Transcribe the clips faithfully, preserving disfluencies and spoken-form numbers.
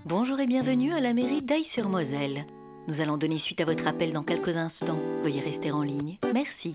Bonjour et bienvenue à la mairie d'Aille-sur-Moselle. Nous allons donner suite à votre appel dans quelques instants. Veuillez rester en ligne. Merci.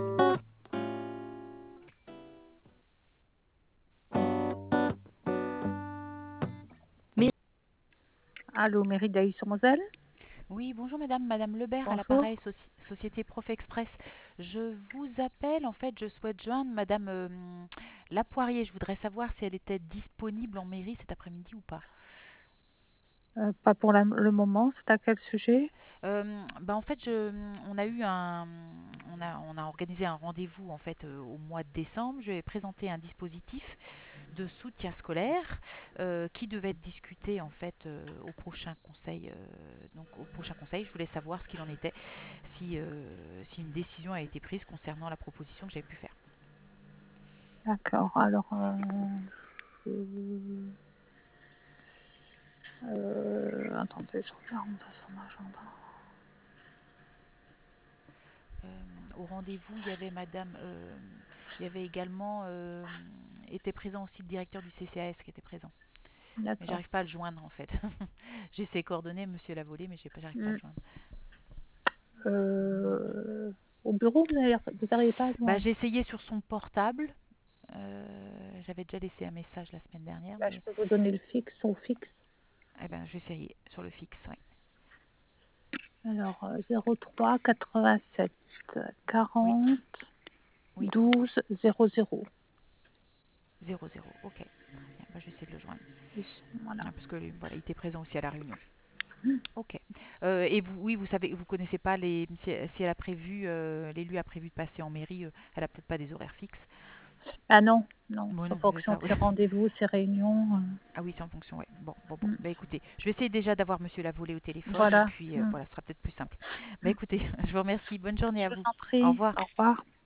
Mais- Allô, mairie d'Ailly-sur-Moselle? Oui, bonjour madame, madame Lebert à Bonjour. l'appareil Soci- Société Prof Express. Je vous appelle, en fait, je souhaite joindre madame euh, Lapoirier. Je voudrais savoir si elle était disponible en mairie cet après-midi ou pas. Euh, pas pour la- le moment, c'est à quel sujet? Euh, bah, en fait, je, on a eu un, on a, on a organisé un rendez-vous en fait euh, au mois de décembre. Je vais présenter un dispositif de soutien scolaire euh, qui devait être discuté en fait euh, au prochain conseil. Euh, donc au prochain conseil, je voulais savoir ce qu'il en était, si, euh, si une décision a été prise concernant la proposition que j'avais pu faire. D'accord, alors... euh, je- euh, attendez, je regarde son agenda. Euh, au rendez-vous, il y avait Madame, euh, il y avait également euh, était présent aussi le directeur du C C A S qui était présent. Mais D'accord. j'arrive pas à le joindre en fait. J'ai ses coordonnées, Monsieur Lavolée, mais j'ai pas- j'arrive pas à Hmm. le joindre. Euh, au bureau, vous n'arrivez pas à Bah, joindre? j'ai essayé sur son portable. Euh, J'avais déjà laissé un message la semaine dernière, Là, je mais peux vous donner le fixe, son fixe. eh ben, je vais essayer sur le fixe. Ouais. Alors, euh, zéro trois quatre-vingt-sept Oui, quarante oui, douze zéro zéro. zéro zéro. Ok, très bien. Bah, je vais essayer de le joindre. Voilà. Ah, parce que lui, voilà, il était présent aussi à la réunion. Ok. Euh, et vous, oui, vous savez, vous connaissez pas les, si, si elle a prévu, euh, l'élu a prévu de passer en mairie, euh, elle a peut-être pas des horaires fixes. Ah non, non, Bon, c'est en non, c'est fonction ça, de oui. ses rendez-vous, ses réunions. euh. Ah oui, c'est en fonction, ouais. Bon, bon, bon. Hmm. Bah écoutez, je vais essayer déjà d'avoir Monsieur Lavolée au téléphone et Voilà. puis euh, Hmm. voilà, ce sera peut-être plus simple. Bah écoutez, je vous remercie. Bonne journée Je à vous vous. en Au prie. revoir. Au revoir.